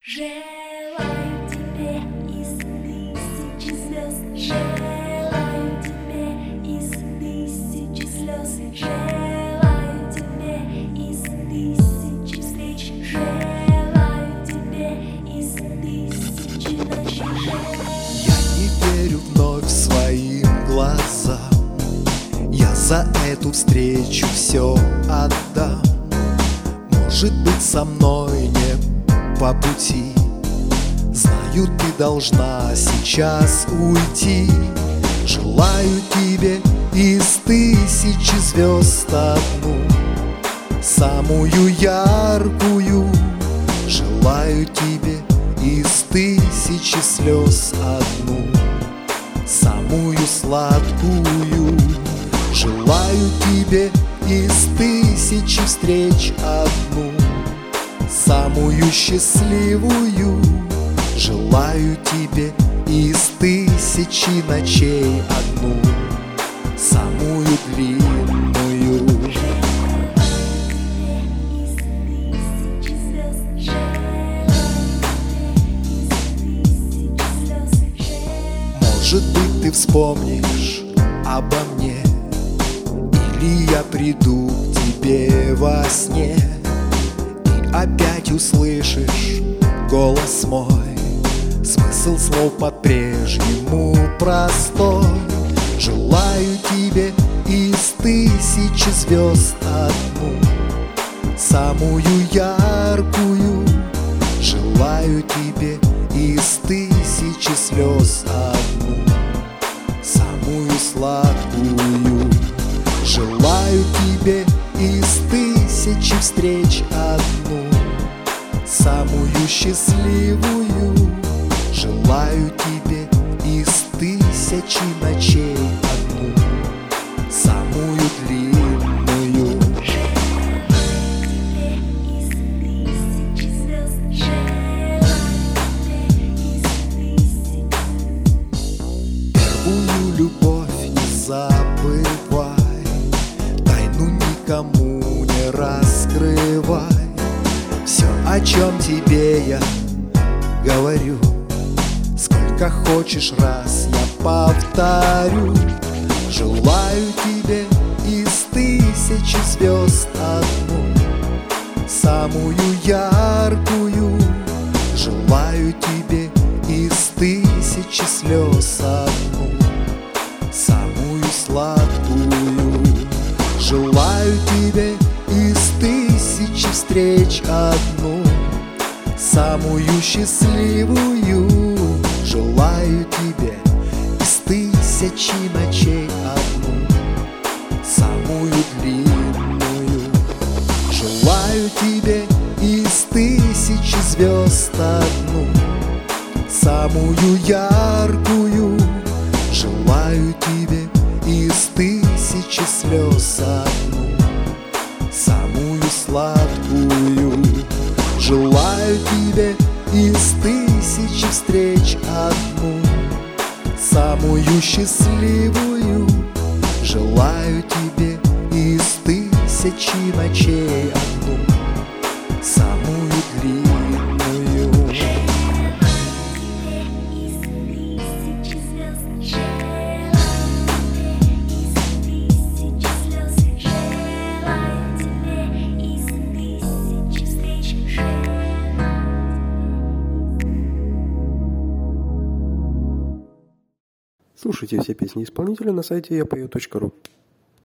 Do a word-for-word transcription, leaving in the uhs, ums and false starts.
Желаю тебе из тысячи звезд, желаю тебе из тысячи слез, желаю тебе из тысячи встреч, желаю тебе из тысячи ночей. Я не верю вновь своим глазам, я за эту встречу все отдам. Может быть, со мной не по пути, знаю, ты должна сейчас уйти. Желаю тебе из тысячи звезд одну, самую яркую. Желаю тебе из тысячи слез одну, самую сладкую. Желаю тебе из тысячи встреч одну, самую счастливую. Желаю тебе из тысячи ночей одну, самую длинную. Может быть, ты вспомнишь обо мне, или я приду к тебе во сне, и опять услышишь голос мой. Смысл слов по-прежнему простой. Желаю тебе из тысячи звезд одну, самую яркую. Желаю тебе из тысячи слез одну, самую сладкую. Желаю тебе из тысячи встреч одну, самую счастливую. Желаю тебе из тысячи ночей одну, самую длинную. Первую любовь не забывай, тайну никому не раскрывай. Все, о чем тебе я говорю, сколько хочешь раз я повторю. Желаю тебе из тысячи звезд одну, самую яркую. Желаю тебе из тысячи слез одну, самую сладкую. Желаю тебе из тысячи встреч одну, самую счастливую. Желаю тебе из тысячи ночей одну, самую длинную. Желаю тебе из тысячи звезд одну, самую яркую. Желаю тебе из тысячи слез одну, самую сладкую. Желаю тебе из тысячи встреч одну, самую счастливую. Желаю тебе из тысячи ночей одну, самую длинную. Слушайте все песни исполнителя на сайте я пою точка ру.